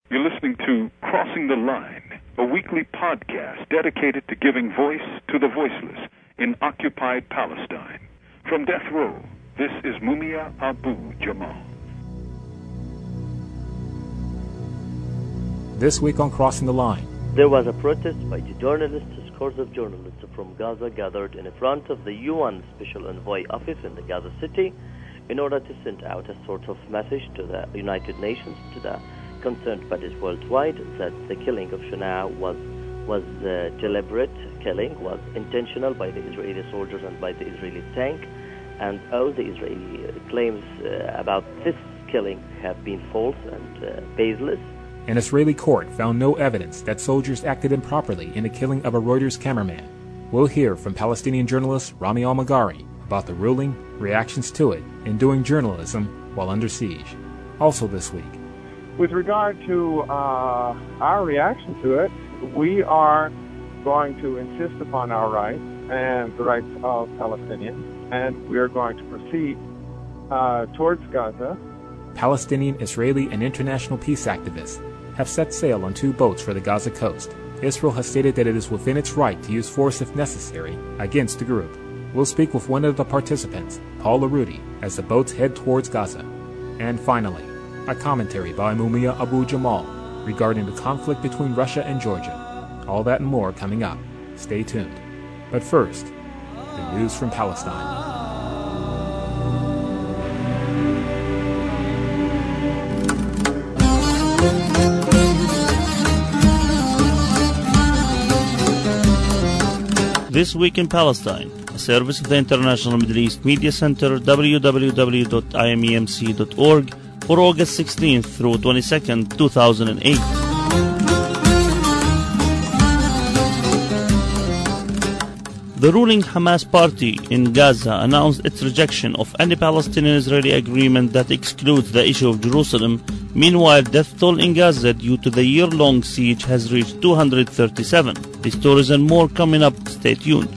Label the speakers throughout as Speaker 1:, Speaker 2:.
Speaker 1: You're listening to Crossing the Line, a weekly podcast dedicated to giving voice to the voiceless in occupied Palestine. From death row, this is Mumia Abu Jamal.
Speaker 2: This week on Crossing the Line.
Speaker 3: There was a protest by the journalists. Scores of journalists from Gaza gathered in front of the UN Special Envoy office in the Gaza City in order to send out a sort of message to the United Nations, to the concerned bodies worldwide, that the killing of Shana was deliberate killing, was intentional by the Israeli soldiers and by the Israeli tank, and all the Israeli claims about this killing have been false and baseless.
Speaker 2: An Israeli court found no evidence that soldiers acted improperly in the killing of a Reuters cameraman. We'll hear from Palestinian journalist Rami Al-Magari about the ruling, reactions to it, and doing journalism while under siege. Also this week,
Speaker 4: with regard to our reaction to it, we are going to insist upon our rights and the rights of Palestinians, and we are going to proceed towards Gaza.
Speaker 2: Palestinian, Israeli, and international peace activists have set sail on 2 boats for the Gaza coast. Israel has stated that it is within its right to use force if necessary against the group. We'll speak with one of the participants, Paul Arudi, as the boats head towards Gaza. And finally, a commentary by Mumia Abu Jamal regarding the conflict between Russia and Georgia. All that and more coming up. Stay tuned. But first, the news from Palestine.
Speaker 5: This Week in Palestine, a service of the International Middle East Media Center, www.imemc.org, for August 16th through 22nd, 2008. The ruling Hamas party in Gaza announced its rejection of any Palestinian-Israeli agreement that excludes the issue of Jerusalem. Meanwhile, death toll in Gaza due to the year-long siege has reached 237. These stories and more coming up. Stay tuned.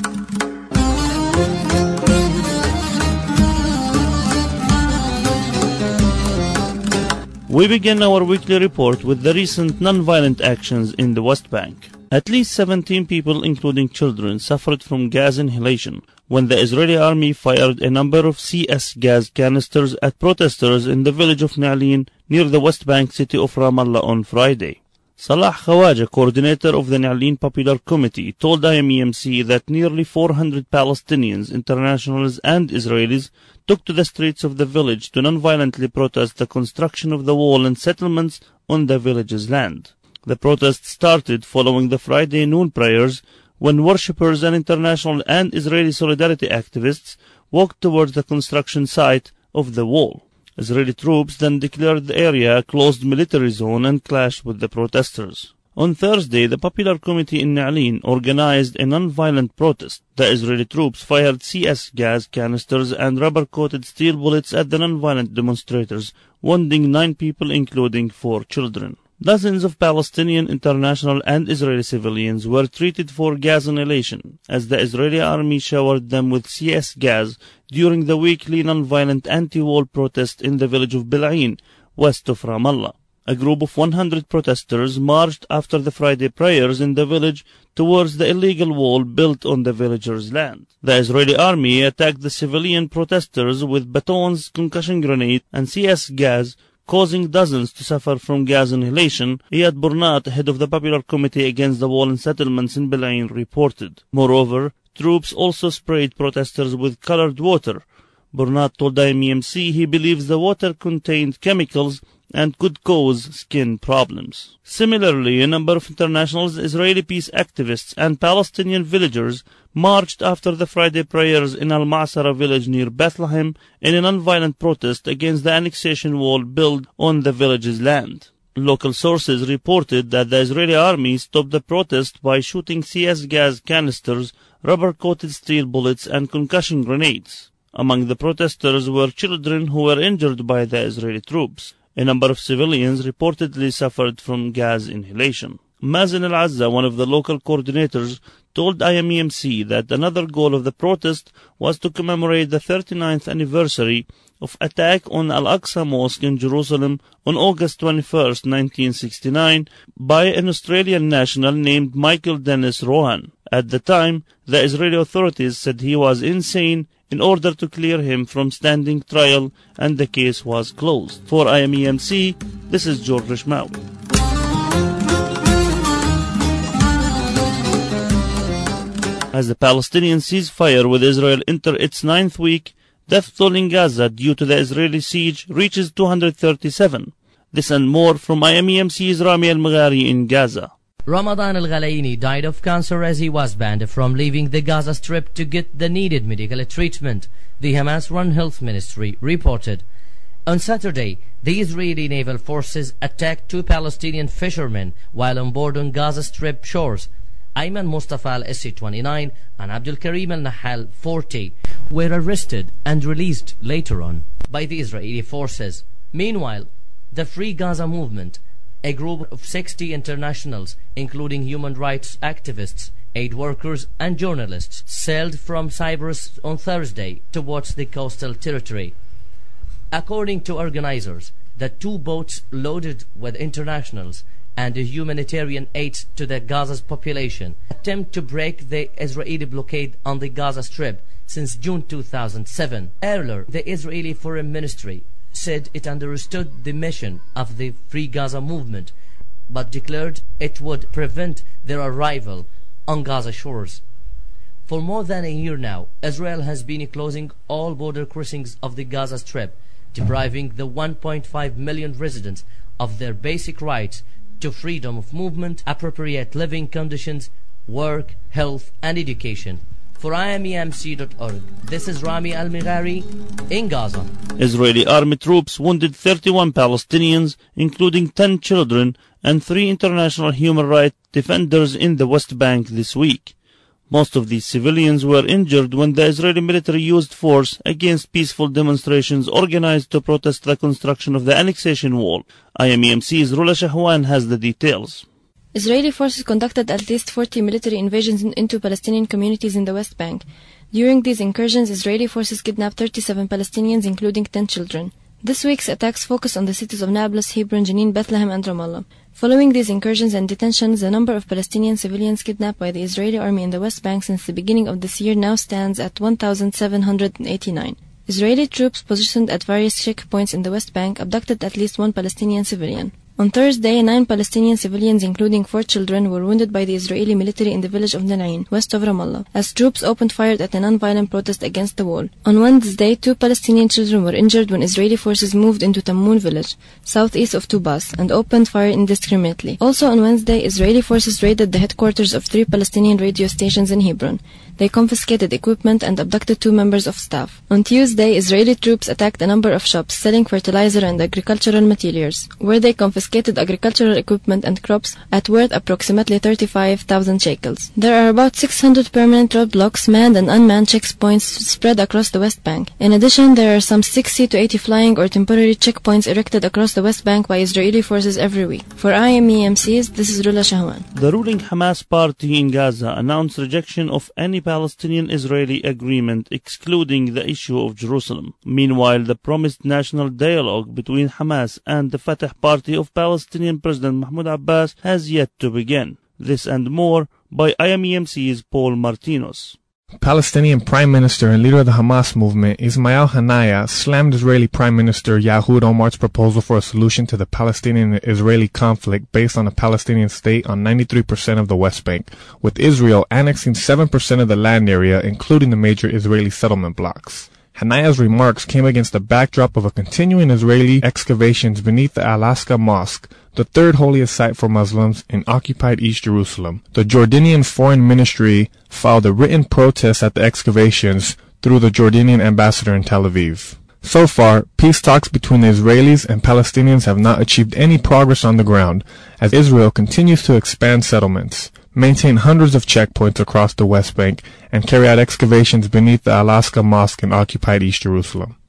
Speaker 5: We begin our weekly report with the recent non-violent actions in the West Bank. At least 17 people, including children, suffered from gas inhalation when the Israeli army fired a number of CS gas canisters at protesters in the village of Na'alin near the West Bank city of Ramallah on Friday. Salah Khawaja, coordinator of the Na'alin Popular Committee, told IMEMC that nearly 400 Palestinians, internationals and Israelis took to the streets of the village to non-violently protest the construction of the wall and settlements on the village's land. The protest started following the Friday noon prayers when worshippers and international and Israeli solidarity activists walked towards the construction site of the wall. Israeli troops then declared the area a closed military zone and clashed with the protesters. On Thursday, the Popular Committee in Na'alin organized a non-violent protest. The Israeli troops fired CS gas canisters and rubber-coated steel bullets at the non-violent demonstrators, wounding 9 people, including 4 children. Dozens of Palestinian, international and Israeli civilians were treated for gas inhalation as the Israeli army showered them with CS gas during the weekly non-violent anti-wall protest in the village of Bil'ain, west of Ramallah. A group of 100 protesters marched after the Friday prayers in the village towards the illegal wall built on the villagers' land. The Israeli army attacked the civilian protesters with batons, concussion grenades and CS gas, causing dozens to suffer from gas inhalation, Iyad Burnat, head of the Popular Committee Against the Wall and Settlements in Bil'ain, reported. Moreover, troops also sprayed protesters with colored water. Burnat told IMEMC he believes the water contained chemicals and could cause skin problems. Similarly, a number of international Israeli peace activists and Palestinian villagers marched after the Friday prayers in Al-Ma'sara village near Bethlehem in a non-violent protest against the annexation wall built on the village's land. Local sources reported that the Israeli army stopped the protest by shooting CS gas canisters, rubber-coated steel bullets and concussion grenades. Among the protesters were children who were injured by the Israeli troops. A number of civilians reportedly suffered from gas inhalation. Mazen Al-Azza, one of the local coordinators, told IMEMC that another goal of the protest was to commemorate the 39th anniversary of attack on Al-Aqsa Mosque in Jerusalem on August 21, 1969, by an Australian national named Michael Dennis Rohan. At the time, the Israeli authorities said he was insane in order to clear him from standing trial, and the case was closed. For IMEMC, this is George Rishmawi. As the Palestinian ceasefire with Israel enter its 9th week, death toll in Gaza due to the Israeli siege reaches 237. This and more from IMEMC's Rami Al-Maghari in Gaza.
Speaker 6: Ramadan Al-Ghalaini died of cancer as he was banned from leaving the Gaza Strip to get the needed medical treatment, the Hamas-run health ministry reported. On Saturday, the Israeli naval forces attacked 2 Palestinian fishermen while on board on Gaza Strip shores. Ayman Mustafa al-SC-29 and Abdul Karim al-Nahal 40 were arrested and released later on by the Israeli forces. Meanwhile, the Free Gaza movement, a group of 60 internationals, including human rights activists, aid workers and journalists, sailed from Cyprus on Thursday towards the coastal territory. According to organizers, the 2 boats loaded with internationals and humanitarian aid to the Gaza's population attempt to break the Israeli blockade on the Gaza Strip since June 2007. Earlier, the Israeli Foreign Ministry said it understood the mission of the Free Gaza movement, but declared it would prevent their arrival on Gaza shores. For more than a year now, Israel has been closing all border crossings of the Gaza Strip, depriving the 1.5 million residents of their basic rights to freedom of movement, appropriate living conditions, work, health, and education. For IMEMC.org, this is Rami Al-Maghari in Gaza.
Speaker 5: Israeli army troops wounded 31 Palestinians, including 10 children and 3 international human rights defenders in the West Bank this week. Most of these civilians were injured when the Israeli military used force against peaceful demonstrations organized to protest the construction of the annexation wall. IMEMC's Rula Shahwan has the details.
Speaker 7: Israeli forces conducted at least 40 military invasions into Palestinian communities in the West Bank. During these incursions, Israeli forces kidnapped 37 Palestinians, including 10 children. This week's attacks focus on the cities of Nablus, Hebron, Jenin, Bethlehem, and Ramallah. Following these incursions and detentions, the number of Palestinian civilians kidnapped by the Israeli army in the West Bank since the beginning of this year now stands at 1,789. Israeli troops positioned at various checkpoints in the West Bank abducted at least 1 Palestinian civilian. On Thursday, 9 Palestinian civilians, including 4 children, were wounded by the Israeli military in the village of Nanain, west of Ramallah, as troops opened fire at a non-violent protest against the wall. On Wednesday, 2 Palestinian children were injured when Israeli forces moved into Tammun village, southeast of Tubas, and opened fire indiscriminately. Also on Wednesday, Israeli forces raided the headquarters of 3 Palestinian radio stations in Hebron. They confiscated equipment and abducted 2 members of staff. On Tuesday, Israeli troops attacked a number of shops selling fertilizer and agricultural materials, where they confiscated agricultural equipment and crops at worth approximately 35,000 shekels. There are about 600 permanent roadblocks, manned and unmanned checkpoints spread across the West Bank. In addition, there are some 60 to 80 flying or temporary checkpoints erected across the West Bank by Israeli forces every week. For IMEMCs, this is Rula Shahwan.
Speaker 5: The ruling Hamas party in Gaza announced rejection of any Palestinian-Israeli agreement excluding the issue of Jerusalem. Meanwhile, the promised national dialogue between Hamas and the Fatah party of Palestinian President Mahmoud Abbas has yet to begin. This and more by IMEMC's Paul Martinos.
Speaker 8: Palestinian Prime Minister and leader of the Hamas movement, Ismail Haniyeh, slammed Israeli Prime Minister Ehud Olmart's proposal for a solution to the Palestinian-Israeli conflict based on a Palestinian state on 93% of the West Bank, with Israel annexing 7% of the land area, including the major Israeli settlement blocks. Haniyeh's remarks came against the backdrop of a continuing Israeli excavations beneath the Al-Aqsa Mosque, the third holiest site for Muslims in occupied East Jerusalem. The Jordanian Foreign Ministry filed a written protest at the excavations through the Jordanian ambassador in Tel Aviv. So far, peace talks between the Israelis and Palestinians have not achieved any progress on the ground, as Israel continues to expand settlements, maintain hundreds of checkpoints across the West Bank, and carry out excavations beneath the Al-Aqsa Mosque in occupied East Jerusalem.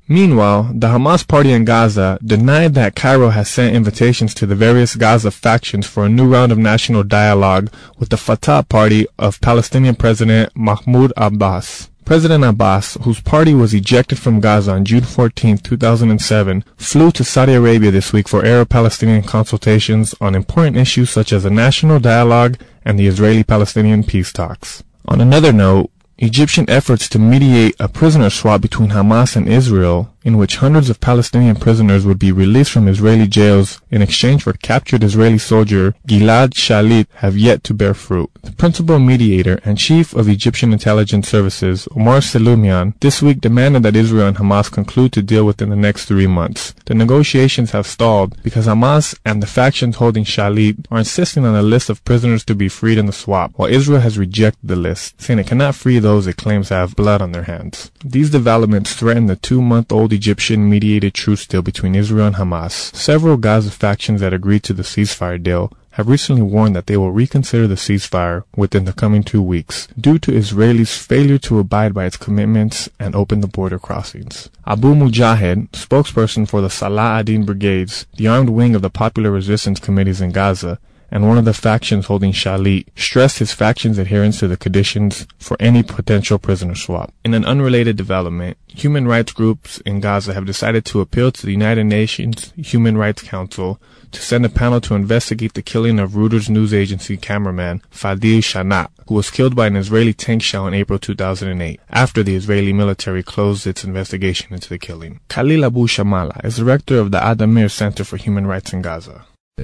Speaker 8: Meanwhile, the Hamas party in Gaza denied that Cairo has sent invitations to the various Gaza factions for a new round of national dialogue with the Fatah party of Palestinian President Mahmoud Abbas. President Abbas, whose party was ejected from Gaza on June 14, 2007, flew to Saudi Arabia this week for Arab-Palestinian consultations on important issues such as a national dialogue and the Israeli-Palestinian peace talks. On another note, Egyptian efforts to mediate a prisoner swap between Hamas and Israel, in which hundreds of Palestinian prisoners would be released from Israeli jails in exchange for captured Israeli soldier Gilad Shalit, have yet to bear fruit. The principal mediator and chief of Egyptian intelligence services, Omar Seloumian, this week demanded that Israel and Hamas conclude to deal within the next 3 months. The negotiations have stalled because Hamas and the factions holding Shalit are insisting on a list of prisoners to be freed in the swap, while Israel has rejected the list, saying it cannot free those it claims have blood on their hands. These developments threaten the 2-month-old Egyptian-mediated truce deal between Israel and Hamas. Several Gaza factions that agreed to the ceasefire deal have recently warned that they will reconsider the ceasefire within the coming 2 weeks due to Israelis' failure to abide by its commitments and open the border crossings. Abu Mujahid, spokesperson for the Salah ad-Din brigades, the armed wing of the Popular Resistance Committees in Gaza, and one of the factions holding Shalit, stressed his faction's adherence to the conditions for any potential prisoner swap. In an unrelated development, human rights groups in Gaza have decided to appeal to the United Nations Human Rights Council to send a panel to investigate the killing of Reuters news agency cameraman Fadil Shanat, who was killed by an Israeli tank shell in April 2008, after the Israeli military closed its investigation into the killing. Khalil Abu Shamala is director of the Adamir Center for Human Rights in Gaza.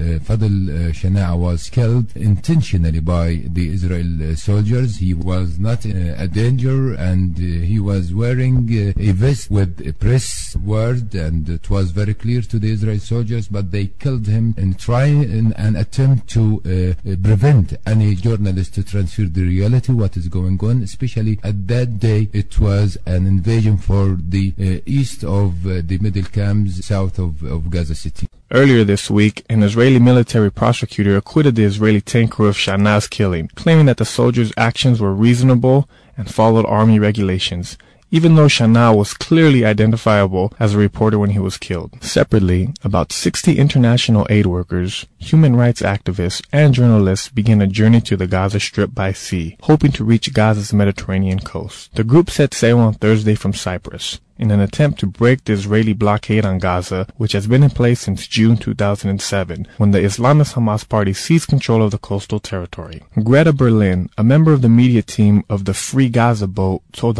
Speaker 9: Fadil Shanaa was killed intentionally by the Israel soldiers. He was not a danger, and he was wearing a vest with a press word, and it was very clear to the Israel soldiers, but they killed him and trying an attempt to prevent any journalist to transfer the reality, what is going on, especially at that day. It was an invasion for the east of the middle camps, south of Gaza City.
Speaker 8: Earlier this week, an Israeli military prosecutor acquitted the Israeli tank crew of Shanaa's killing, claiming that the soldiers' actions were reasonable and followed army regulations, even though Shanaa was clearly identifiable as a reporter when he was killed. Separately, about 60 international aid workers, human rights activists, and journalists began a journey to the Gaza Strip by sea, hoping to reach Gaza's Mediterranean coast. The group set sail on Thursday from Cyprus, in an attempt to break the Israeli blockade on Gaza, which has been in place since June 2007, when the Islamist Hamas party seized control of the coastal territory. Greta Berlin, a member of the media team of the Free Gaza boat, told the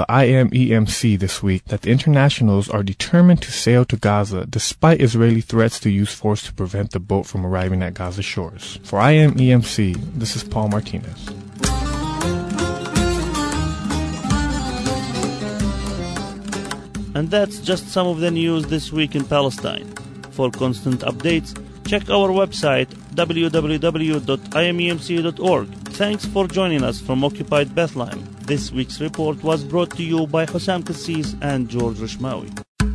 Speaker 8: IMEMC this week that the internationals are determined to sail to Gaza despite Israeli threats to use force to prevent the boat from arriving at Gaza shores. For IMEMC, this is Paul Martinez.
Speaker 5: And that's just some of the news this week in Palestine. For constant updates, check our website www.imemc.org. Thanks for joining us from Occupied Bethlehem. This week's report was brought to you by Hussam Kassis and George Rishmawi.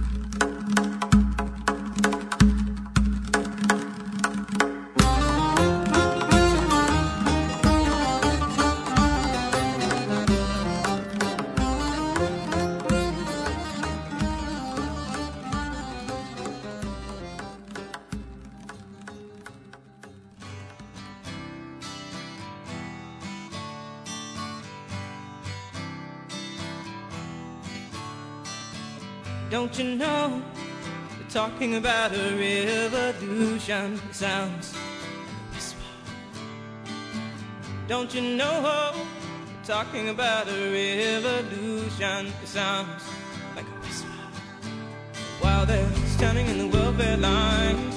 Speaker 10: Don't you know, they're talking about a revolution. It sounds like a whisper. Don't you know, they're talking about a revolution. It sounds like a whisper. While they're standing in the welfare lines,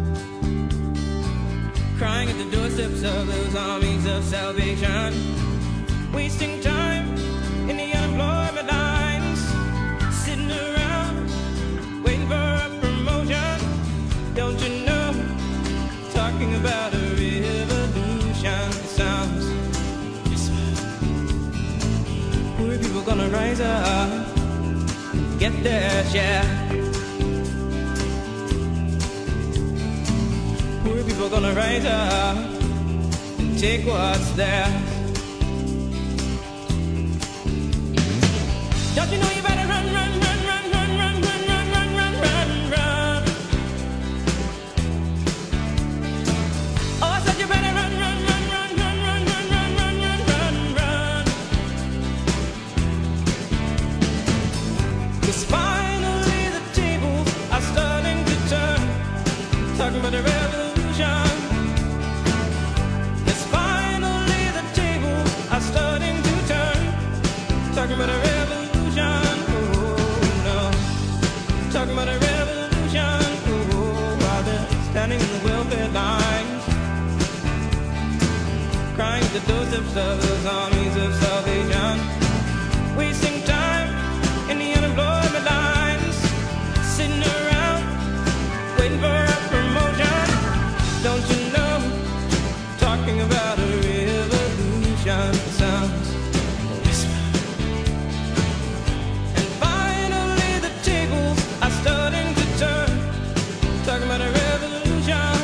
Speaker 10: crying at the doorsteps of those armies of salvation, wasting time in the unemployment lines, sitting around waiting for a promotion. Don't you know, talking about a revolution. It sounds whisper. Poor people gonna rise up and get their share. Poor people gonna rise up and take what's theirs. Don't you know you better run, run, run, run, run, run, run, run, run, the doorsteps of those armies of salvation. Wasting time in the unemployment lines, sitting around waiting for a promotion. Don't you know, talking about a revolution sounds a whisper. And finally the tables are starting to turn, talking about a revolution.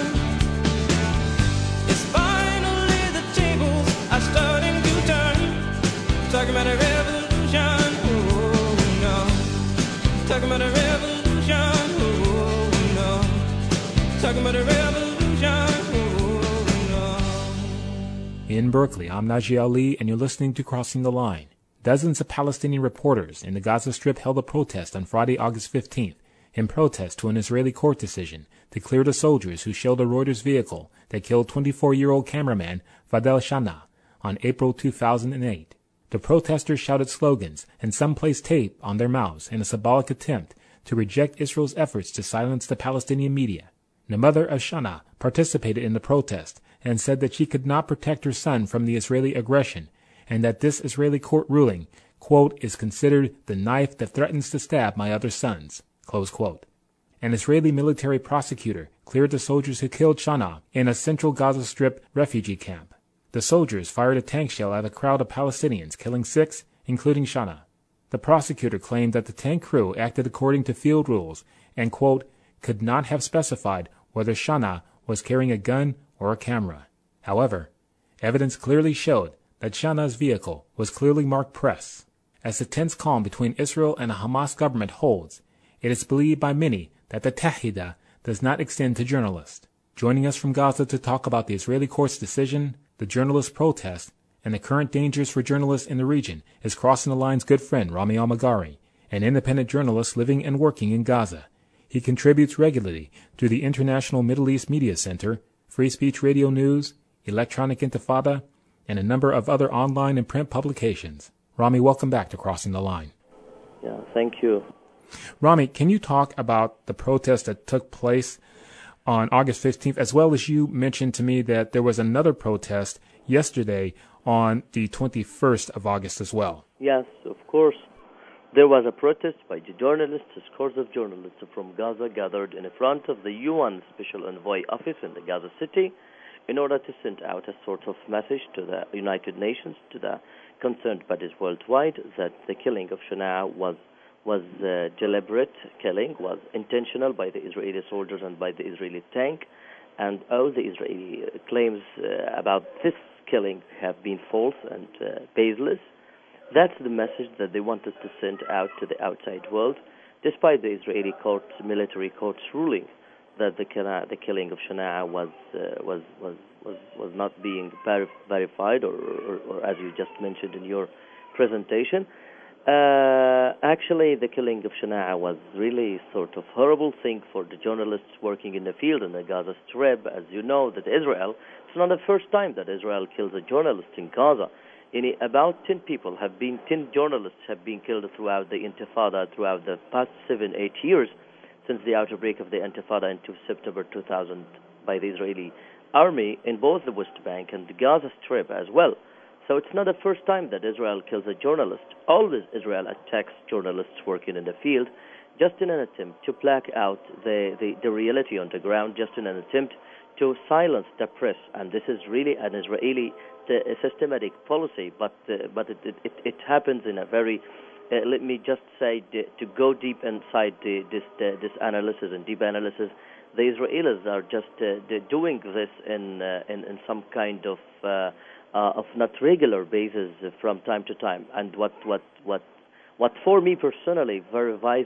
Speaker 10: Yes, finally the tables are starting to turn, talking about a revolution. Oh no, talking about a revolution. Oh no, talking about a revolution. Oh no.
Speaker 2: In Berkeley, I'm Najee Ali, and you're listening to Crossing the Line. Dozens of Palestinian reporters in the Gaza Strip held a protest on Friday, August 15th, in protest to an Israeli court decision to clear the soldiers who shelled a Reuters vehicle that killed 24-year-old cameraman Fadel Shana on April 2008. The protesters shouted slogans and some placed tape on their mouths in a symbolic attempt to reject Israel's efforts to silence the Palestinian media. The mother of Shana participated in the protest and said that she could not protect her son from the Israeli aggression and that this Israeli court ruling, quote, is considered the knife that threatens to stab my other sons, close quote. An Israeli military prosecutor cleared the soldiers who killed Shana in a central Gaza Strip refugee camp. The soldiers fired a tank shell at a crowd of Palestinians, killing 6, including Shana. The prosecutor claimed that the tank crew acted according to field rules and, quote, could not have specified whether Shana was carrying a gun or a camera. However, evidence clearly showed that Shana's vehicle was clearly marked press. As the tense calm between Israel and the Hamas government holds, it is believed by many that the Tahida does not extend to journalists. Joining us from Gaza to talk about the Israeli court's decision, the journalist protest, and the current dangers for journalists in the region is Crossing the Line's good friend Rami Al-Magari, an independent journalist living and working in Gaza. He contributes regularly to the International Middle East Media Center, Free Speech Radio News, Electronic Intifada, and a number of other online and print publications. Rami, welcome back to Crossing the Line.
Speaker 3: Yeah, thank you.
Speaker 2: Rami, can you talk about the protest that took place on August 15th, as well as you mentioned to me that there was another protest yesterday on the 21st of August as well?
Speaker 3: Yes, of course. There was a protest by the journalists. Scores of journalists from Gaza gathered in front of the UN Special Envoy office in the Gaza City in order to send out a sort of message to the United Nations, to the concerned bodies worldwide, that the killing of Shana was deliberate killing, was intentional by the Israeli soldiers and by the Israeli tank, and all the Israeli claims about this killing have been false and baseless. That's the message that they wanted to send out to the outside world, despite the Israeli military court's ruling that the killing of Shana was not being verified, or as you just mentioned in your presentation. Actually, the killing of Shana was really sort of horrible thing for the journalists working in the field in the Gaza Strip. As you know, that Israel, it's not the first time that Israel kills a journalist in Gaza. About 10 journalists have been killed throughout the Intifada, throughout the past 7-8 years, since the outbreak of the Intifada in September 2000 by the Israeli army in both the West Bank and the Gaza Strip as well. So it's not the first time that Israel kills a journalist. Always Israel attacks journalists working in the field, just in an attempt to black out the reality on the ground, just in an attempt to silence the press. And this is really an Israeli systematic policy, but it happens in a very, let me just say, to go deep inside this analysis and deep analysis, the Israelis are just doing this in some kind of not regular basis from time to time. And what for me personally verifies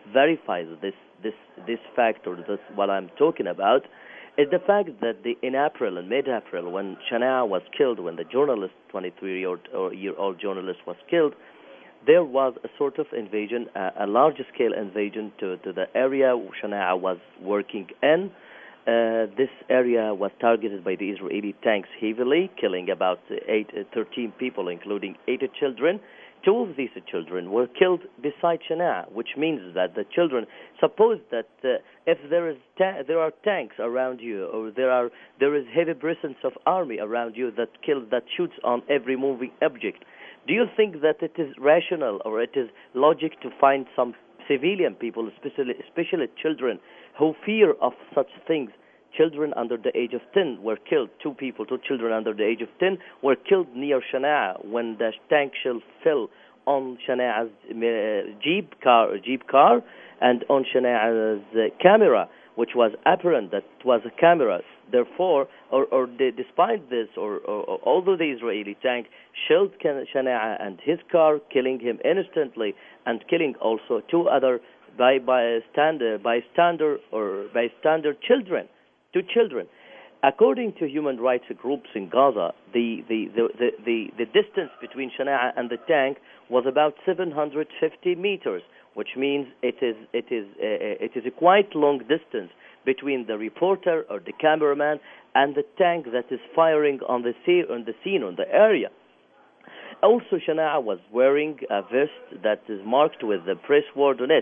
Speaker 3: this fact, or this what I'm talking about, is the fact that in mid-April, when Shana was killed, when the journalist, 23-year-old journalist was killed, there was a sort of invasion, a large-scale invasion to the area Shana was working in. This area was targeted by the Israeli tanks heavily, killing about 13 people, including 8 children, two of these children were killed beside Shana'a, which means that the children, suppose that if there are tanks around you, or there is heavy presence of army around you that shoots on every moving object, do you think that it is rational or it is logic to find some civilian people, especially children, who fear of such things? Children under the age of 10 were killed. Two children under the age of 10 were killed near Shana'a when the tank shell fell on Shana'a's jeep car and on Shana'a's camera, which was apparent that it was a camera. Therefore, despite this, or although the Israeli tank shelled Shana'a and his car, killing him instantly and killing also two other bystander children. Two children. According to human rights groups in Gaza, the distance between Shana'a and the tank was about 750 meters, which means it is a quite long distance between the reporter or the cameraman and the tank that is firing on the scene, on the area. Also, Shana'a was wearing a vest that is marked with the press word on it.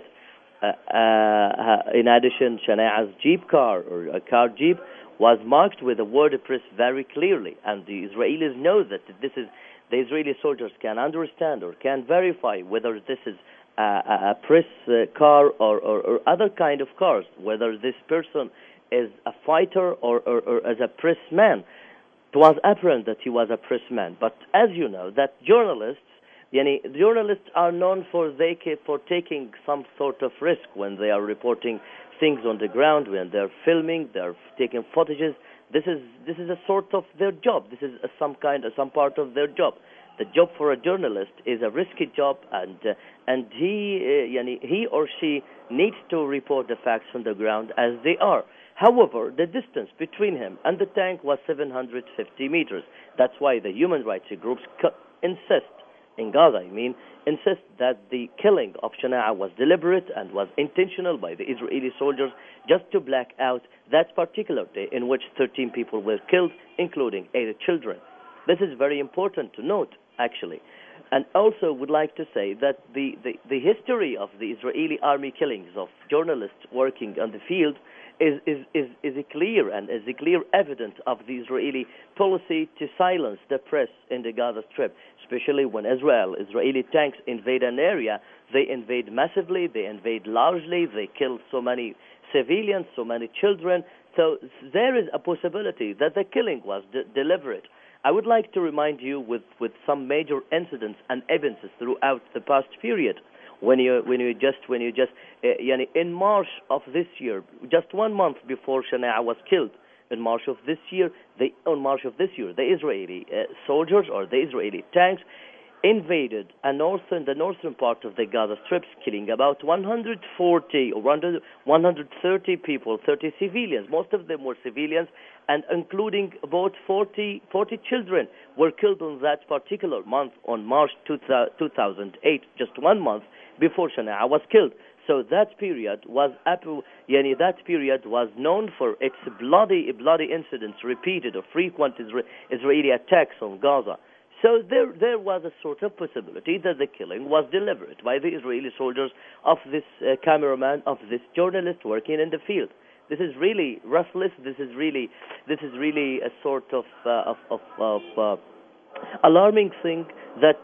Speaker 3: In addition, Shana'a's jeep car, or a car jeep, was marked with the word press very clearly, and the Israelis know that the Israeli soldiers can understand or can verify whether this is a press car or other kind of cars, whether this person is a fighter or as a press man. It was apparent that he was a press man, but as you know, that journalists are known for taking some sort of risk when they are reporting things on the ground, when they're filming, they're taking footages. This is a sort of their job. This is some part of their job. The job for a journalist is a risky job, and he or she needs to report the facts on the ground as they are. However, the distance between him and the tank was 750 meters. That's why the human rights groups insist that the killing of Shana'a was deliberate and was intentional by the Israeli soldiers just to black out that particular day in which 13 people were killed, including 8 children. This is very important to note, actually. And also would like to say that the history of the Israeli army killings of journalists working on the field is a clear evidence of the Israeli policy to silence the press in the Gaza Strip, especially when Israeli tanks invade an area. They invade massively, they invade largely, they kill so many civilians, so many children. So there is a possibility that the killing was deliberate. I would like to remind you with some major incidents and events throughout the past period. In March of this year, just 1 month before Shana'a was killed, in March of this year, the Israeli soldiers or the Israeli tanks invaded the northern part of the Gaza Strip, killing about 140 or 130 people, 30 civilians. Most of them were civilians, and including about 40 children were killed on that particular month, on March 2008, just 1 month before Shana'a was killed. So that period was known for its bloody incidents, repeated or frequent Israeli attacks on Gaza. So there was a sort of possibility that the killing was deliberate by the Israeli soldiers of this cameraman, of this journalist working in the field. This is really ruthless. This is really a sort of alarming thing that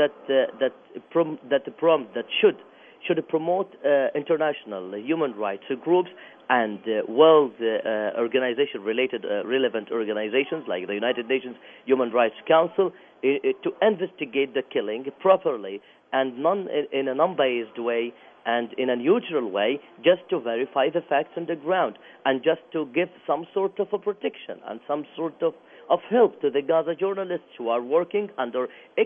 Speaker 3: should promote international human rights groups and world relevant organizations like the United Nations Human Rights Council to investigate the killing properly and in a non-biased way and in a neutral way, just to verify the facts on the ground and just to give some sort of a protection and some sort of help to the Gaza journalists who are working under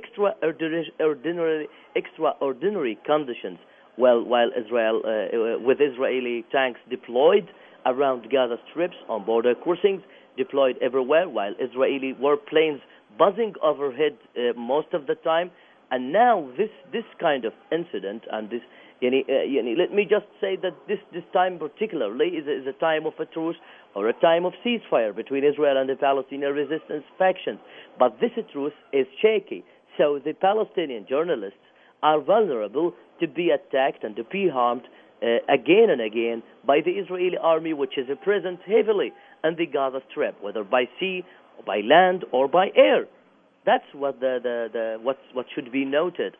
Speaker 3: extraordinary conditions. While Israel, with Israeli tanks deployed around Gaza strips, on border crossings, deployed everywhere, while Israeli warplanes buzzing overhead most of the time, and now this kind of incident and this, let me just say that this time particularly is a time of a truce or a time of ceasefire between Israel and the Palestinian resistance factions, but this truce is shaky. So the Palestinian journalists are vulnerable to be attacked and to be harmed again and again by the Israeli army, which is present heavily in the Gaza Strip, whether by sea, or by land, or by air. That's what what should be noted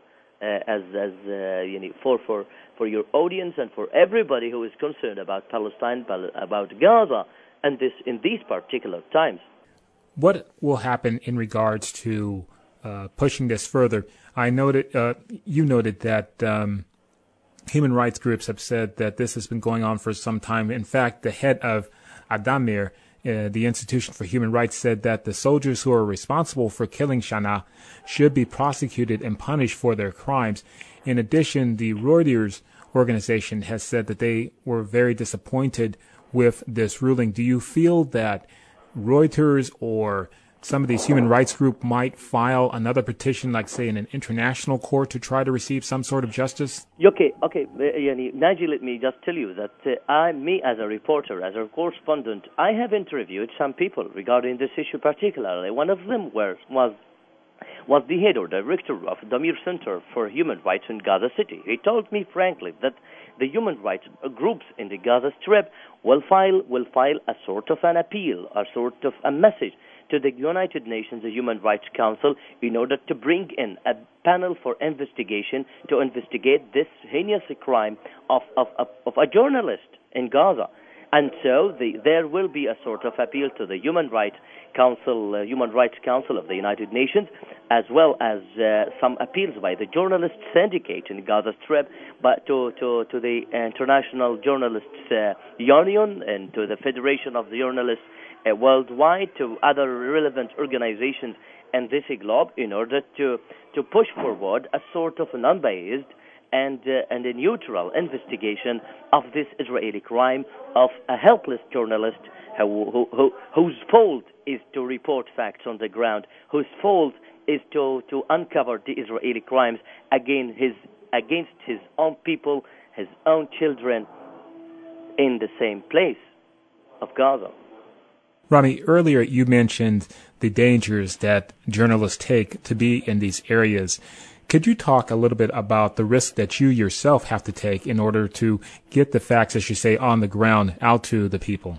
Speaker 3: for your audience and for everybody who is concerned about Palestine, about Gaza, and in these particular times.
Speaker 2: What will happen in regards to pushing this further? I noted you noted that human rights groups have said that this has been going on for some time. In fact, the head of Addameer, the Institution for Human Rights, said that the soldiers who are responsible for killing Shana should be prosecuted and punished for their crimes. In addition, the Reuters organization has said that they were very disappointed with this ruling. Do you feel that Reuters or some of these human rights groups might file another petition, like, say, in an international court to try to receive some sort of justice?
Speaker 3: Okay. Naji, let me just tell you that me as a reporter, as a correspondent, I have interviewed some people regarding this issue particularly. One of them was the head or director of the Addameer Center for Human Rights in Gaza City. He told me frankly that the human rights groups in the Gaza Strip will file a sort of an appeal, a sort of a message to the United Nations, the Human Rights Council, in order to bring in a panel for investigation to investigate this heinous crime of a journalist in Gaza. And so there will be a sort of appeal to the Human Rights Council of the United Nations, as well as some appeals by the Journalists Syndicate in Gaza Strip, but to the International Journalists Union and to the Federation of the Journalists worldwide, to other relevant organizations in this globe, in order to push forward a sort of an unbiased and a neutral investigation of this Israeli crime of a helpless journalist whose fault is to report facts on the ground, whose fault is to uncover the Israeli crimes against his own people, his own children, in the same place of Gaza.
Speaker 2: Rami, earlier you mentioned the dangers that journalists take to be in these areas. Could you talk a little bit about the risk that you yourself have to take in order to get the facts, as you say, on the ground out to the people?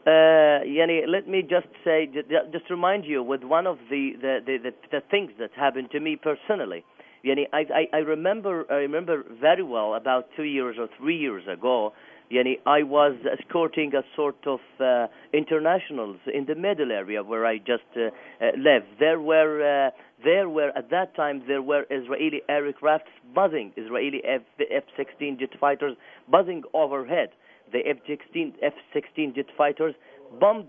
Speaker 3: Let me just say, just remind you with one of the things that happened to me personally. I remember very well about 2 years or 3 years ago. I was escorting a sort of internationals in the middle area where I just lived. There were at that time there were Israeli aircrafts buzzing, Israeli F-16 jet fighters buzzing overhead. The F-16 jet fighters bombed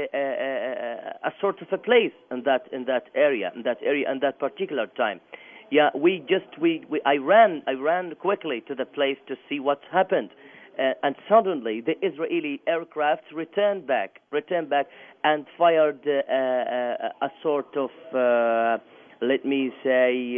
Speaker 3: a sort of a place in that area in that particular time. Yeah, I ran quickly to the place to see what happened. And suddenly the Israeli aircrafts returned back and fired a sort of, let me say,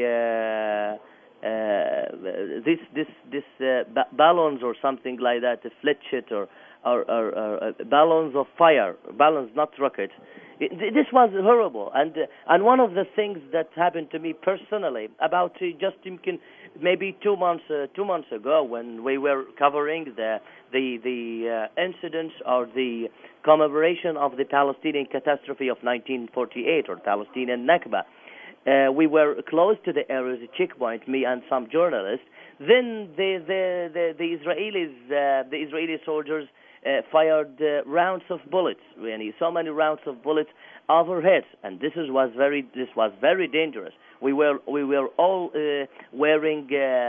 Speaker 3: this balloons or something like that, Fletchet or balloons of fire, balloons, not rockets. This was horrible, and one of the things that happened to me personally about just maybe 2 months ago, when we were covering the incidents or the commemoration of the Palestinian catastrophe of 1948 or Palestinian Nakba. We were close to the area, the checkpoint, me and some journalists. Then the Israeli soldiers fired rounds of bullets, so many rounds of bullets overhead, and this was very dangerous. We were all wearing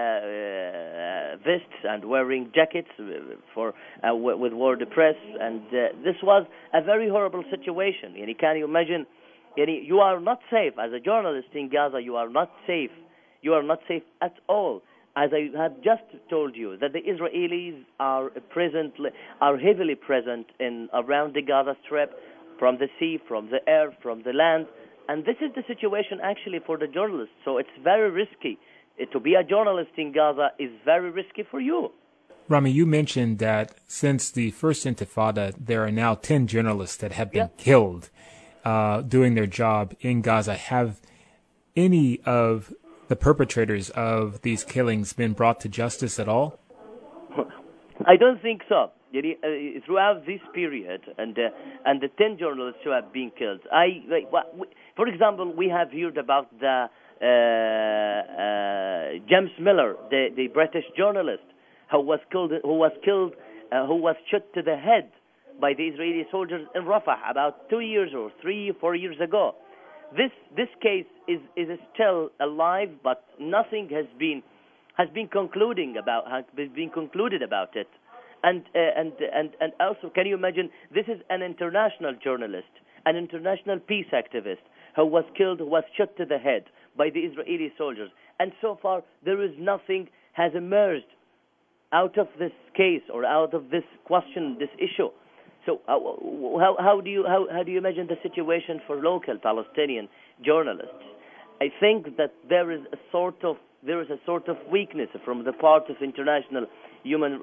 Speaker 3: vests and wearing jackets with word press, and this was a very horrible situation. Can you imagine? You are not safe as a journalist in Gaza. You are not safe. You are not safe at all. As I have just told you, that the Israelis are heavily present around the Gaza Strip, from the sea, from the air, from the land, and this is the situation actually for the journalists. So it's very risky. To be a journalist in Gaza is very risky for you.
Speaker 2: Rami, you mentioned that since the first Intifada, there are now 10 journalists that have been killed doing their job in Gaza. Have any of the perpetrators of these killings been brought to justice at all?
Speaker 3: I don't think so. Throughout this period, and the 10 journalists who have been killed, for example, we have heard about the James Miller, the British journalist, who was shot to the head by the Israeli soldiers in Rafah about 2 years or 3 or 4 years ago. This case is still alive, but nothing has been concluded about it. And also, can you imagine? This is an international journalist, an international peace activist who was killed, who was shot to the head by the Israeli soldiers. And so far, there is nothing has emerged out of this case or out of this question, this issue. So how do you imagine the situation for local Palestinian journalists? I think that there is a sort of weakness from the part of international human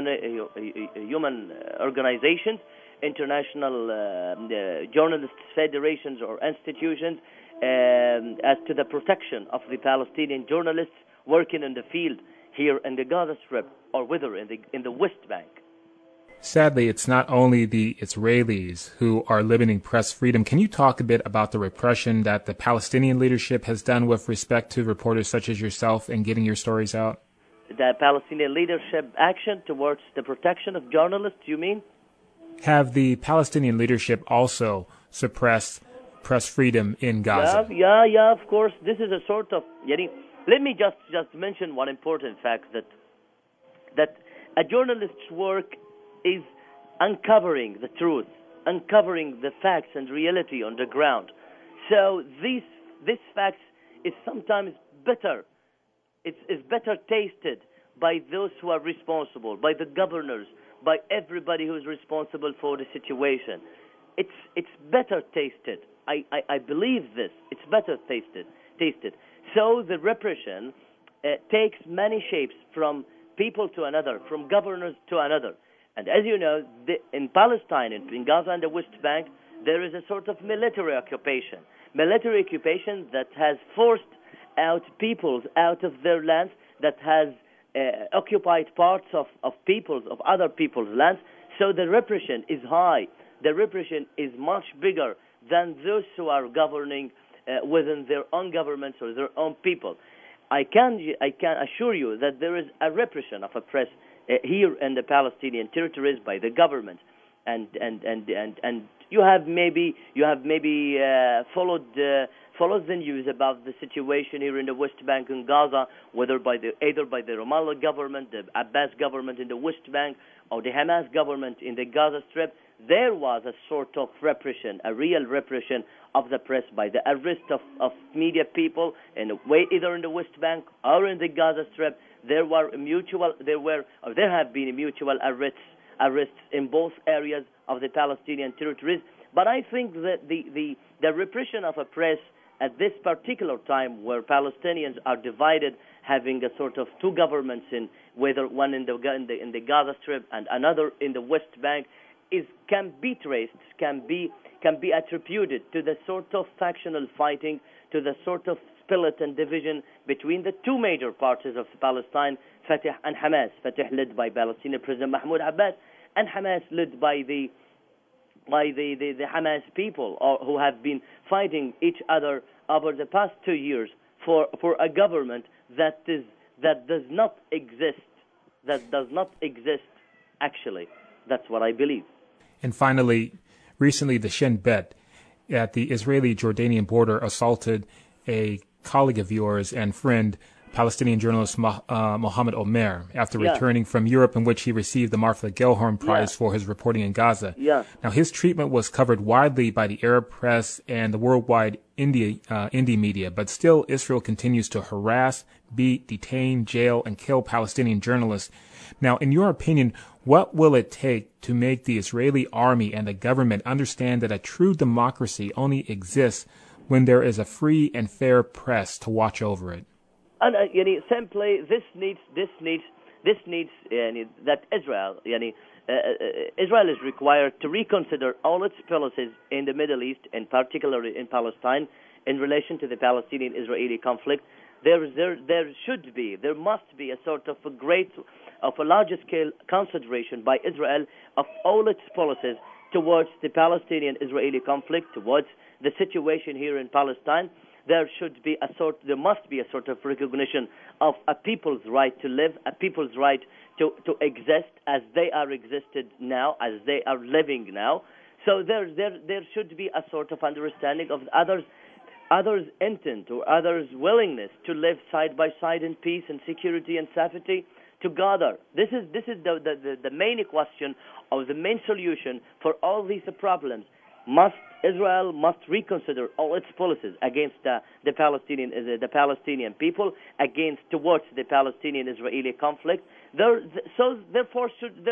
Speaker 3: organizations, international journalists federations or institutions, as to the protection of the Palestinian journalists working in the field here in the Gaza Strip or whether in the West Bank.
Speaker 2: Sadly, it's not only the Israelis who are limiting press freedom. Can you talk a bit about the repression that the Palestinian leadership has done with respect to reporters such as yourself in getting your stories out?
Speaker 3: The Palestinian leadership action towards the protection of journalists, you mean?
Speaker 2: Have the Palestinian leadership also suppressed press freedom in Gaza?
Speaker 3: Yeah, of course. This is a sort of... Let me just mention one important fact, that a journalist's work is uncovering the truth, uncovering the facts and reality on the ground. So this facts is sometimes better. It's better tasted by those who are responsible, by the governors, by everybody who is responsible for the situation. It's better tasted. I believe this. It's better tasted. So the repression takes many shapes, from people to another, from governors to another. And as you know, in Palestine, in Gaza and the West Bank, there is a sort of military occupation that has forced out peoples out of their lands, that has occupied parts of other people's lands. So the repression is high. The repression is much bigger than those who are governing within their own governments or their own people. I can assure you that there is a repression of a press here in the Palestinian territories by the government, and you have maybe followed the news about the situation here in the West Bank and Gaza, whether either by the Ramallah government, the Abbas government in the West Bank, or the Hamas government in the Gaza Strip. There was a sort of repression, a real repression of the press by the arrest of media people either in the West Bank or in the Gaza Strip. There have been mutual arrests in both areas of the Palestinian territories. But I think that the repression of a press at this particular time, where Palestinians are divided, having a sort of two governments, whether one in the Gaza Strip and another in the West Bank, can be traced, can be attributed to the sort of factional fighting, to the sort of split and division between the two major parties of Palestine, Fatah and Hamas. Fatah led by Palestinian President Mahmoud Abbas, and Hamas led by the Hamas people, who have been fighting each other over the past 2 years for a government that does not exist. Actually, that's what I believe.
Speaker 2: And finally, recently the Shin Bet at the Israeli-Jordanian border assaulted a colleague of yours and friend, Palestinian journalist Mohammed Omer, after returning from Europe, in which he received the Martha Gellhorn Prize for his reporting in Gaza. Now, his treatment was covered widely by the Arab press and the worldwide indie media, but still Israel continues to harass, beat, detain, jail, and kill Palestinian journalists. Now, in your opinion, what will it take to make the Israeli army and the government understand that a true democracy only exists when there is a free and fair press to watch over it?
Speaker 3: And simply, this needs that Israel is required to reconsider all its policies in the Middle East, and particularly in Palestine, in relation to the Palestinian-Israeli conflict. there must be a sort of a larger scale consideration by Israel of all its policies towards the Palestinian-Israeli conflict, towards the situation here in Palestine. There must be a sort of recognition of a people's right to live, a people's right to exist as they are existed now, as they are living now. So there should be a sort of understanding of others' intent or others' willingness to live side by side in peace and security and safety together. This is the main question or the main solution for all these problems. Israel must reconsider all its policies against the Palestinian people, towards the Palestinian-Israeli conflict. Therefore,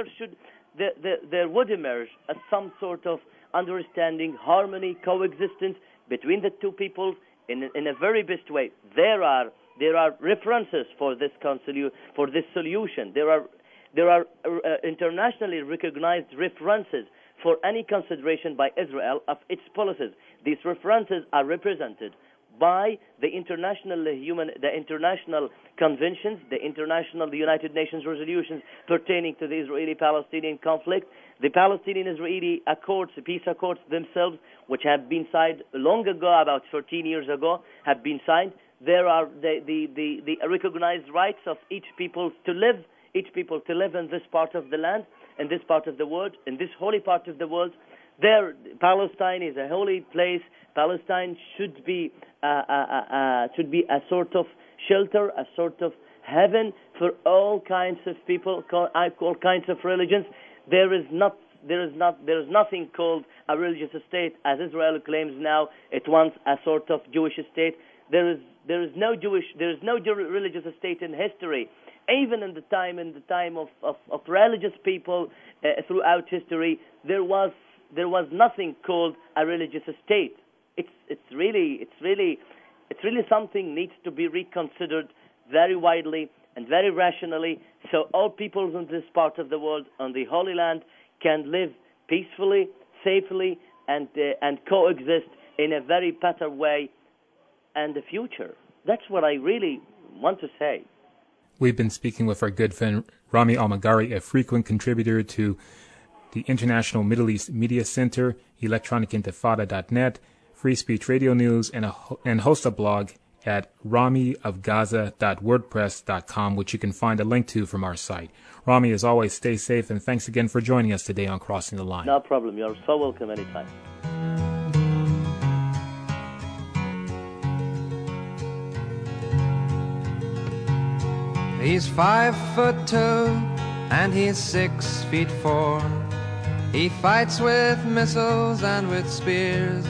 Speaker 3: there would emerge some sort of understanding, harmony, coexistence between the two peoples in a very best way. There are references for this solution. There are internationally recognized references for any consideration by Israel of its policies. These references are represented by the international conventions, the United Nations resolutions pertaining to the Israeli-Palestinian conflict, the Palestinian-Israeli accords, the peace accords themselves, which have been signed long ago, about 13 years ago, have been signed. There are the recognized rights of each people to live in this part of the land, in this part of the world, in this holy part of the world. Palestine is a holy place. Palestine should be a sort of shelter, a sort of heaven for all kinds of people, all kinds of religions. There is nothing called a religious state, as Israel claims now. It wants a sort of Jewish state. There is no religious state in history. Even in the time of religious people throughout history, there was nothing called a religious state. It's really something needs to be reconsidered very widely and very rationally, so all peoples in this part of the world, on the Holy Land, can live peacefully, safely, and coexist in a very better way and the future. That's what I really want to say.
Speaker 2: We've been speaking with our good friend Rami Al-Magari, a frequent contributor to the International Middle East Media Center, electronicintifada.net, Free Speech Radio News, and host a blog at ramiofgaza.wordpress.com, which you can find a link to from our site. Rami, as always, stay safe, and thanks again for joining us today on Crossing the Line.
Speaker 3: No problem. You're so welcome anytime.
Speaker 11: He's 5'2" and he's 6'4". He fights with missiles and with spears.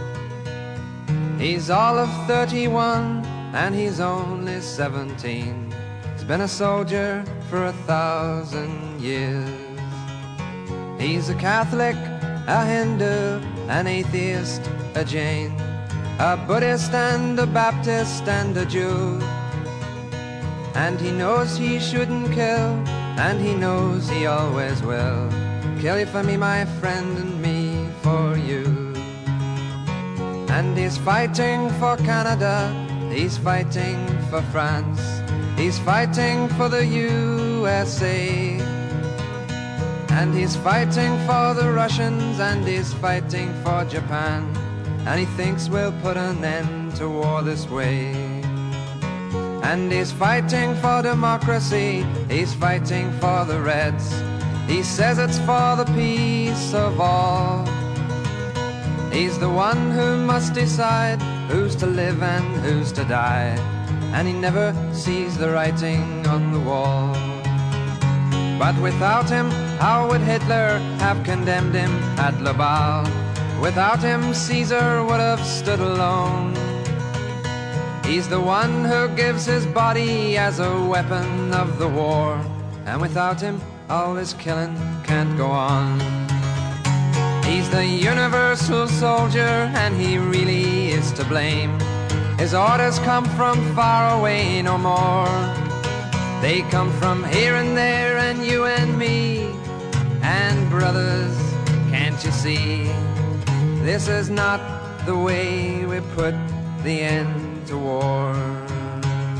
Speaker 11: He's all of 31 and he's only 17. He's been a soldier for 1,000 years. He's a Catholic, a Hindu, an atheist, a Jain, a Buddhist and a Baptist and a Jew. And he knows he shouldn't kill, and he knows he always will. Kill you for me, my friend, and me for you. And he's fighting for Canada, he's fighting for France, he's fighting for the USA. And he's fighting for the Russians, and he's fighting for Japan. And he thinks we'll put an end to war this way. And he's fighting for democracy, he's fighting for the Reds. He says it's for the peace of all. He's the one who must decide who's to live and who's to die. And he never sees the writing on the wall. But without him, how would Hitler have condemned him at Laval? Without him, Caesar would have stood alone. He's the one who gives his body as a weapon of the war. And without him, all this killing can't go on. He's the universal soldier, and he really is to blame. His orders come from far away no more. They come from here and there, and you and me. And brothers, can't you see? This is not the way we put the end to war.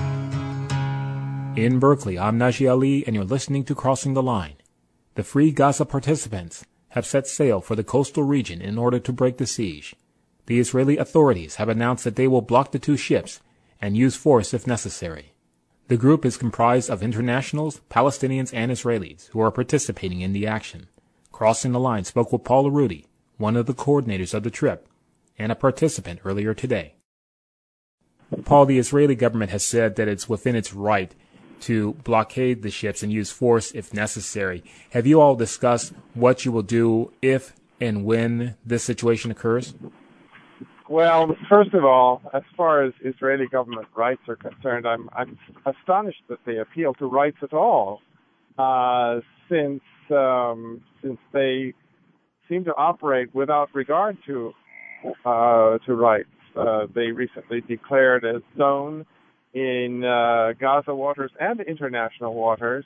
Speaker 2: In Berkeley, I'm Najee Ali, and you're listening to Crossing the Line. The Free Gaza participants have set sail for the coastal region in order to break the siege. The Israeli authorities have announced that they will block the two ships and use force if necessary. The group is comprised of internationals, Palestinians, and Israelis who are participating in the action. Crossing the Line spoke with Paul Arudi, one of the coordinators of the trip, and a participant earlier today. Paul, the Israeli government has said that it's within its right to blockade the ships and use force if necessary. Have you all discussed what you will do if and when this situation occurs?
Speaker 4: Well, first of all, as far as Israeli government rights are concerned, I'm astonished that they appeal to rights at all, since they seem to operate without regard to rights. They recently declared a zone in Gaza waters and international waters,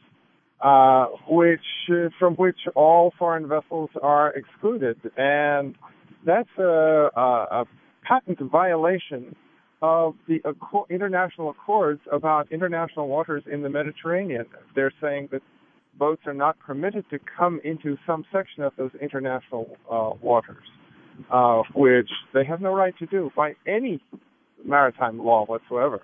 Speaker 4: from which all foreign vessels are excluded, and that's a patent violation of the international accords about international waters in the Mediterranean. They're saying that boats are not permitted to come into some section of those international waters, which they have no right to do by any maritime law whatsoever.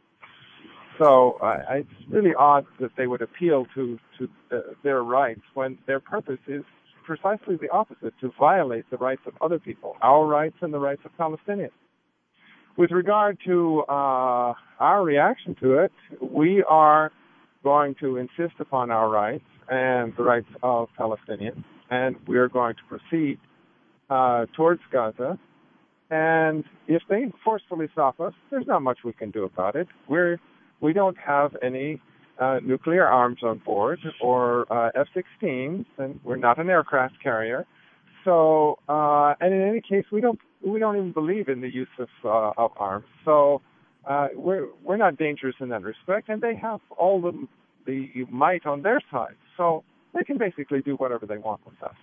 Speaker 4: So it's really odd that they would appeal to their rights when their purpose is precisely the opposite, to violate the rights of other people, our rights and the rights of Palestinians. With regard to our reaction to it, we are going to insist upon our rights and the rights of Palestinians, and we are going to proceed towards Gaza. And if they forcefully stop us, there's not much we can do about it. We don't have any nuclear arms on board or F-16s, and we're not an aircraft carrier. So, and in any case, we don't even believe in the use of arms. So, we're not dangerous in that respect, and they have all the might on their side. So they can basically do whatever they want with us.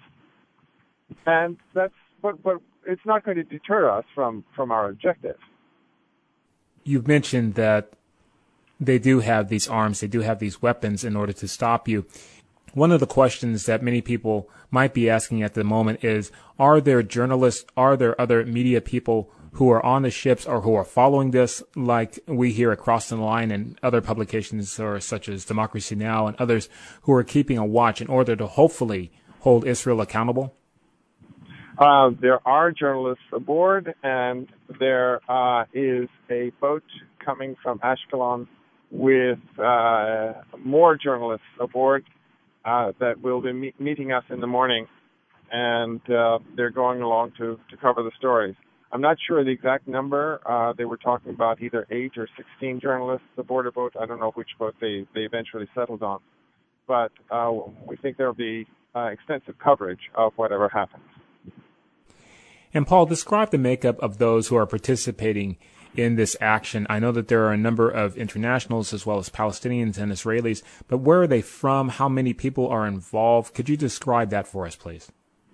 Speaker 4: And but it's not going to deter us from our objective.
Speaker 2: You've mentioned that they do have these arms, they do have these weapons in order to stop you. One of the questions that many people might be asking at the moment is, are there journalists, are there other media people who are on the ships or who are following this, like we hear at Crossing the Line and other publications or such as Democracy Now! And others, who are keeping a watch in order to hopefully hold Israel accountable?
Speaker 4: There are journalists aboard, and there is a boat coming from Ashkelon with more journalists aboard that will be meeting us in the morning, and they're going along to cover the stories. I'm not sure the exact number. They were talking about either 8 or 16 journalists aboard a boat. I don't know which boat they eventually settled on. But we think there will be extensive coverage of whatever happens.
Speaker 2: And Paul, describe the makeup of those who are participating in this action. I know that there are a number of internationals as well as Palestinians and Israelis, but where are they from? How many people are involved? Could you describe that for us, please?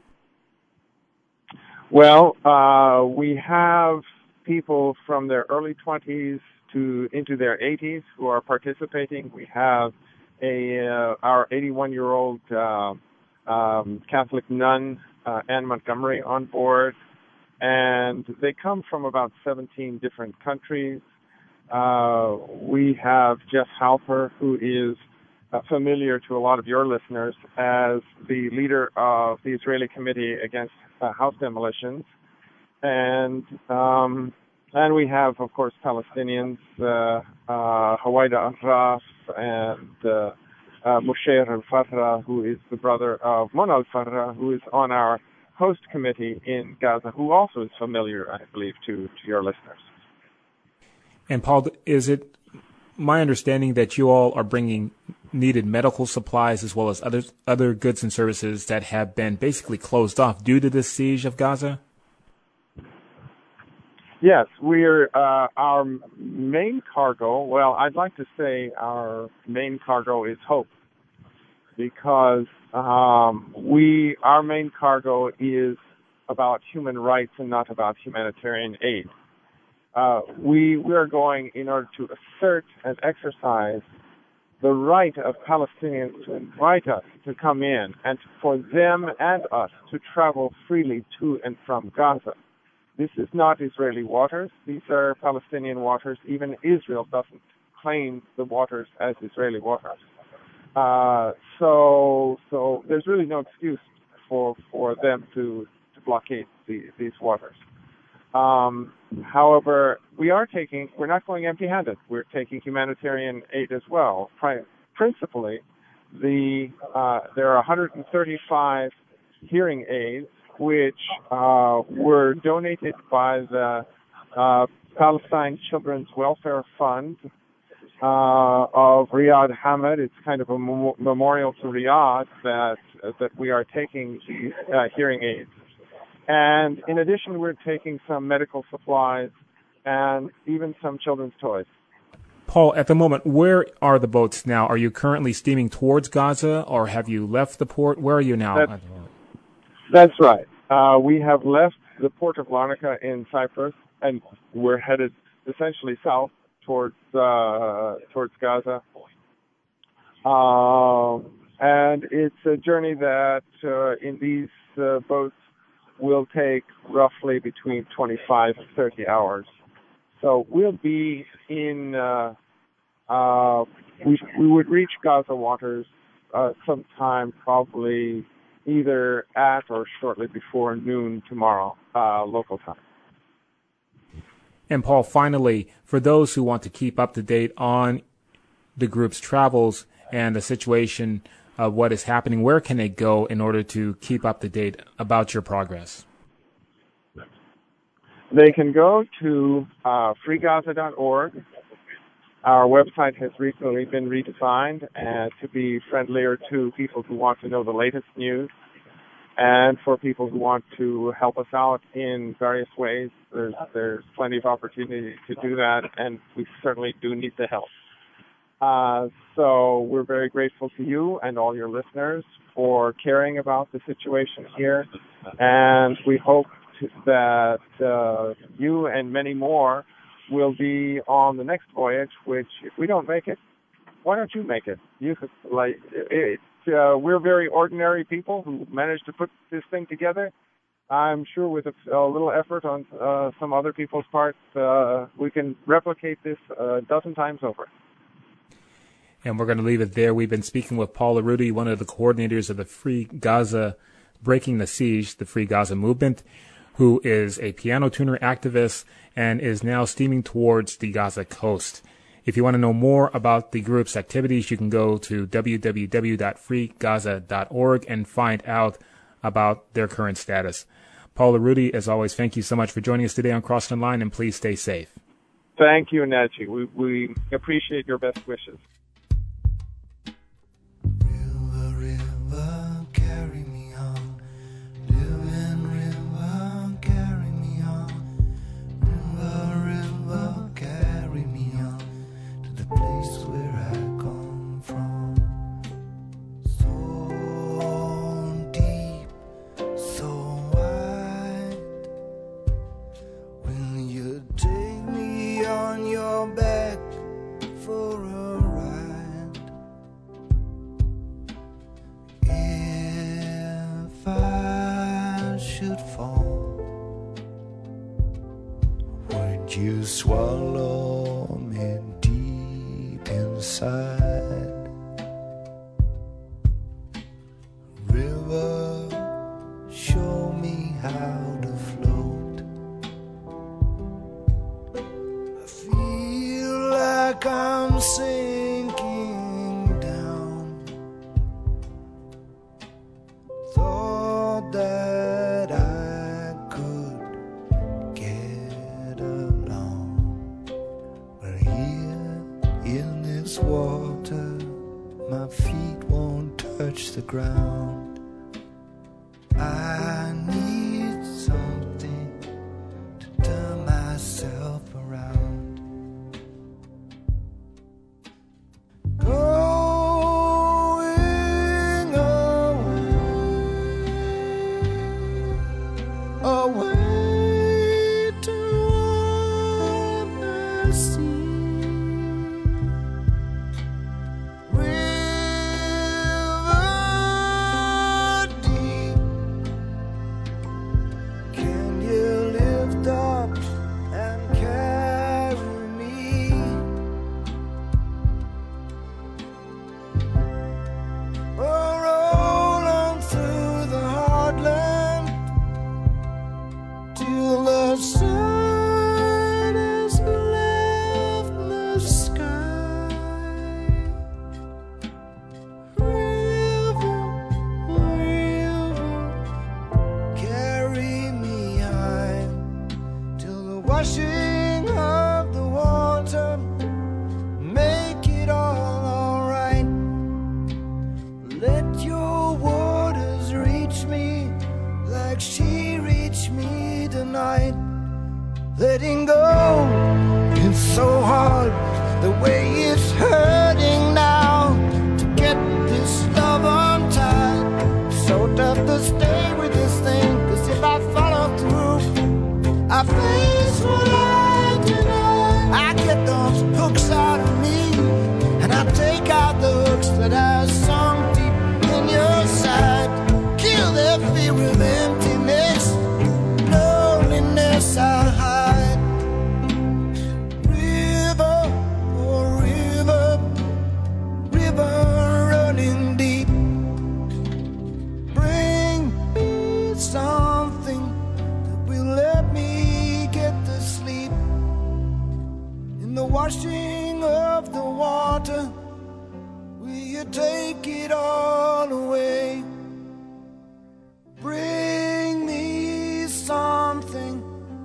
Speaker 4: Well, we have people from their early 20s into their 80s who are participating. We have our 81-year-old Catholic nun, Anne Montgomery, on board. And they come from about 17 different countries. We have Jeff Halper, who is familiar to a lot of your listeners as the leader of the Israeli Committee Against House Demolitions. And we have, of course, Palestinians, Hawaida Arraf and Moshe al-Farra, who is the brother of Mona al-Farra, who is on our host committee in Gaza, who also is familiar, I believe, to your listeners.
Speaker 2: And Paul, is it my understanding that you all are bringing needed medical supplies as well as other goods and services that have been basically closed off due to this siege of Gaza?
Speaker 4: Yes, we're our main cargo. Well, I'd like to say our main cargo is hope, because our main cargo is about human rights and not about humanitarian aid. We are going in order to assert and exercise the right of Palestinians to invite us to come in and for them and us to travel freely to and from Gaza. This is not Israeli waters. These are Palestinian waters. Even Israel doesn't claim the waters as Israeli waters. So there's really no excuse for them to blockade these waters. However, we're not going empty-handed. We're taking humanitarian aid as well. Principally, there are 135 hearing aids which were donated by the Palestine Children's Welfare Fund of Riyad Hamad. It's kind of a memorial to Riyadh that we are taking these hearing aids. And in addition, we're taking some medical supplies and even some children's toys.
Speaker 2: Paul, at the moment, where are the boats now? Are you currently steaming towards Gaza, or have you left the port? Where are you now?
Speaker 4: That's right. We have left the port of Larnaca in Cyprus, and we're headed essentially south towards Gaza. And it's a journey that in these boats will take roughly between 25 and 30 hours. So we'll be in, we would reach Gaza waters sometime probably either at or shortly before noon tomorrow, local time.
Speaker 2: And Paul, finally, for those who want to keep up to date on the group's travels and the situation of what is happening, where can they go in order to keep up to date about your progress?
Speaker 4: They can go to freegaza.org. Our website has recently been redesigned to be friendlier to people who want to know the latest news and for people who want to help us out in various ways. There's plenty of opportunity to do that, and we certainly do need the help. So we're very grateful to you and all your listeners for caring about the situation here, and we hope that you and many more will be on the next voyage, which if we don't make it, why don't you make it? We're very ordinary people who managed to put this thing together. I'm sure with a little effort on some other people's parts, we can replicate this a dozen times over.
Speaker 2: And we're going to leave it there. We've been speaking with Paul Arudi, one of the coordinators of the Free Gaza Breaking the Siege, the Free Gaza movement, who is a piano tuner activist and is now steaming towards the Gaza coast. If you want to know more about the group's activities, you can go to www.freegaza.org and find out about their current status. Paul Arudi, as always, thank you so much for joining us today on Crossing the Line, and please stay safe.
Speaker 4: Thank you, Naji. We appreciate your best wishes.
Speaker 12: You swallow me deep inside. River, show me how to float. I feel like I'm sinking down. Thought that I could get along, but here in this water my feet won't touch the ground. I need something to turn myself around. Going away toward the sea. In the washing of the water, will you take it all away? Bring me something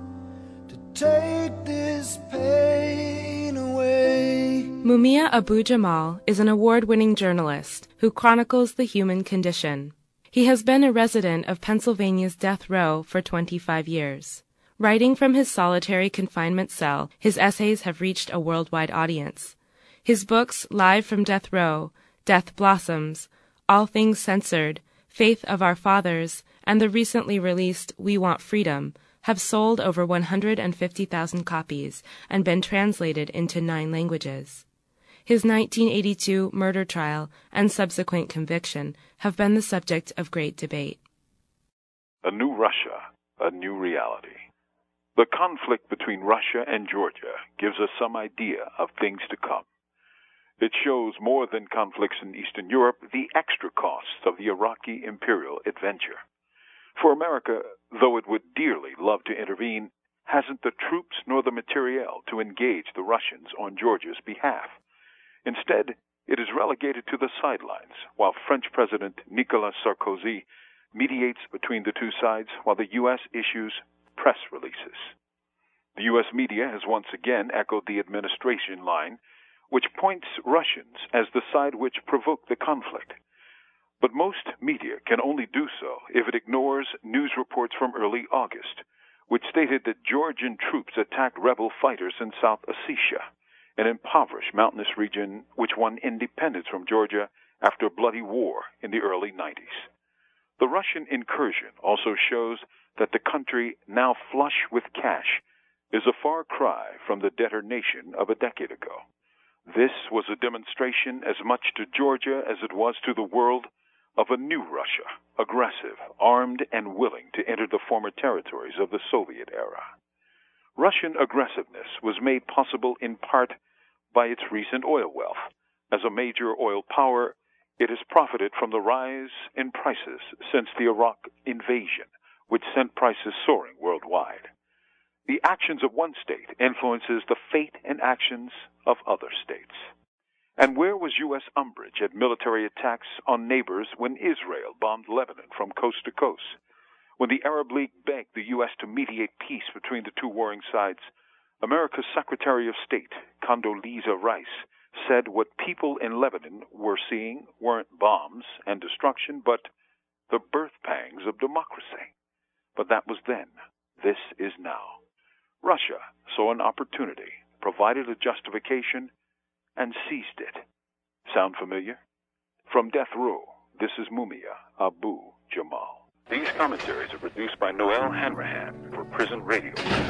Speaker 12: to take this pain away.
Speaker 13: Mumia Abu-Jamal is an award-winning journalist who chronicles the human condition. He has been a resident of Pennsylvania's death row for 25 years. Writing from his solitary confinement cell, his essays have reached a worldwide audience. His books, Live from Death Row, Death Blossoms, All Things Censored, Faith of Our Fathers, and the recently released We Want Freedom, have sold over 150,000 copies and been translated into 9 languages. His 1982 murder trial and subsequent conviction have been the subject of great debate.
Speaker 1: A new Russia, a new reality. The conflict between Russia and Georgia gives us some idea of things to come. It shows more than conflicts in Eastern Europe the extra costs of the Iraqi imperial adventure. For America, though it would dearly love to intervene, hasn't the troops nor the materiel to engage the Russians on Georgia's behalf. Instead, it is relegated to the sidelines, while French President Nicolas Sarkozy mediates between the two sides while the U.S. issues press releases. The U.S. media has once again echoed the administration line, which points Russians as the side which provoked the conflict. But most media can only do so if it ignores news reports from early August, which stated that Georgian troops attacked rebel fighters in South Ossetia, an impoverished mountainous region which won independence from Georgia after a bloody war in the early 90s. The Russian incursion also shows that the country, now flush with cash, is a far cry from the debtor nation of a decade ago. This was a demonstration as much to Georgia as it was to the world of a new Russia, aggressive, armed, and willing to enter the former territories of the Soviet era. Russian aggressiveness was made possible in part by its recent oil wealth. As a major oil power, it has profited from the rise in prices since the Iraq invasion, which sent prices soaring worldwide. The actions of one state influences the fate and actions of other states. And where was U.S. umbrage at military attacks on neighbors when Israel bombed Lebanon from coast to coast? When the Arab League begged the U.S. to mediate peace between the two warring sides, America's Secretary of State, Condoleezza Rice, said what people in Lebanon were seeing weren't bombs and destruction, but the birth pangs of democracy. But that was then. This is now. Russia saw an opportunity, provided a justification, and seized it. Sound familiar? From Death Row, this is Mumia Abu-Jamal. These commentaries are produced by Noel Hanrahan for Prison Radio.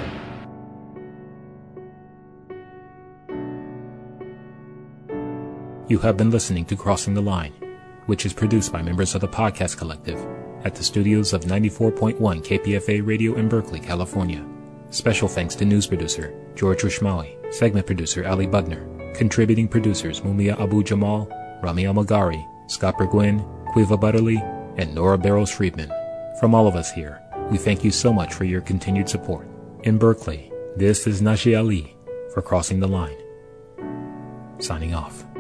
Speaker 2: You have been listening to Crossing the Line, which is produced by members of the Podcast Collective at the studios of 94.1 KPFA Radio in Berkeley, California. Special thanks to news producer George Rishmawi, segment producer Ali Budner, contributing producers Mumia Abu-Jamal, Rami Almagari, Scott Burgwin, Quiva Butterly, and Nora Barrows-Friedman. From all of us here, we thank you so much for your continued support. In Berkeley, this is Nashi Ali for Crossing the Line. Signing off.